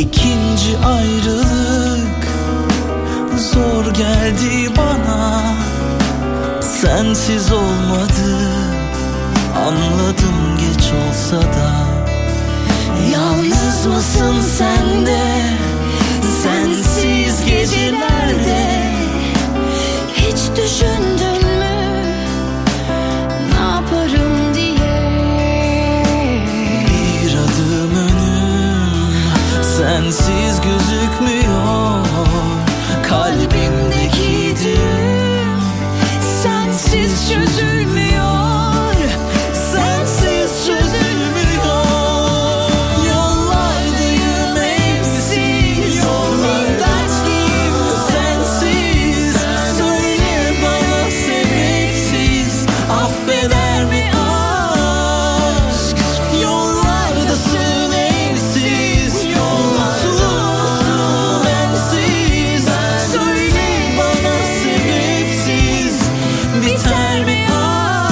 İkinci ayrılık zor geldi bana. Sensiz olmadı, anladım geç olsa da. Yalnız mısın sen de, sensiz gecelerde? Hiç düşündün mü ne yaparım diye? Bir adım önüm sensiz gözükmüyor. Kalbimdeki düğüm sensiz çözülmüyor. Sensiz çözülmüyor. Yollardayım evsiz, yollar dertliyim sensiz. Söyle bana sebepsiz, affeder mi aşk? Yollardasın evsiz, mutlu musun bensiz? Söyle bana sebepsiz, biter mi aşk?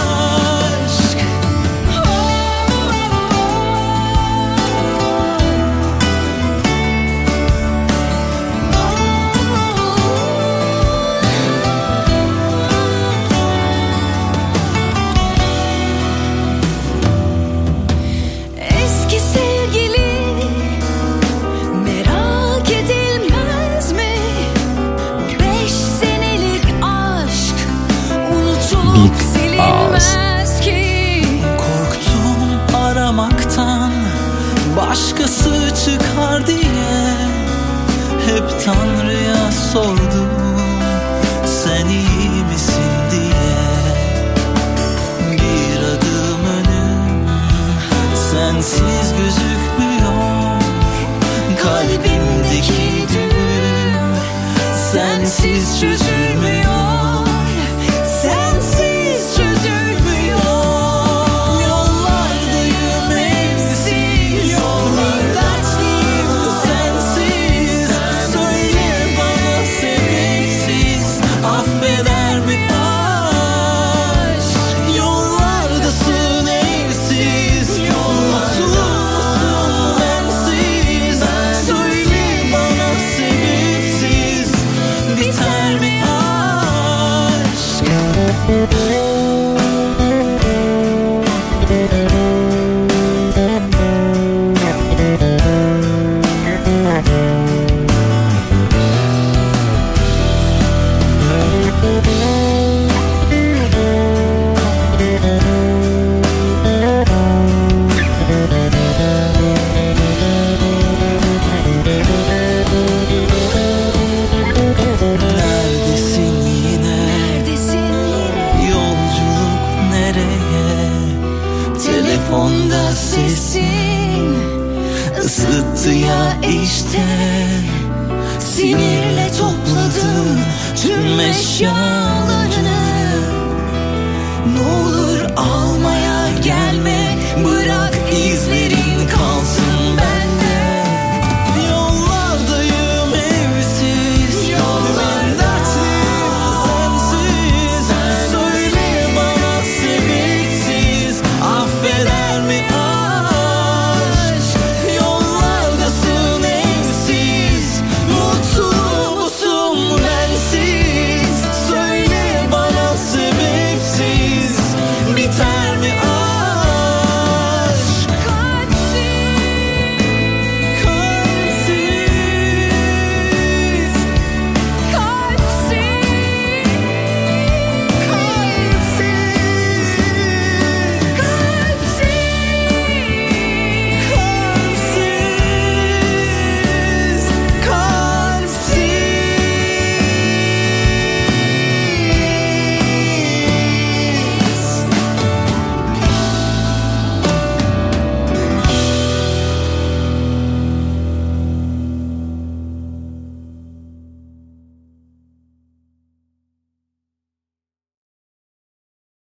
Eski sevgili merak edilmez mi? 5 senelik aşk unutulup silinmez ki. Korktum aramaktan, başkası çıkar diye. Hep Tanrı'ya sordum, sen iyi misin diye. Bir adım önüm sensiz gözükmüyor. Kalbimdeki düğüm sensiz çözülmüyor. Sensiz çözülmüyor. Yollardayım evsiz, yollar dertliyim sensiz. Söyle bana sebepsiz, affeder mi aşk? Yollardasın evsiz, mutlu musun bensiz? Söyle bana sebepsiz, biter mi aşk? Neredesin yine? Yolculuk nereye? Telefonda sesin ısıttı ya işte. Sinirle topladım tüm eşyaları.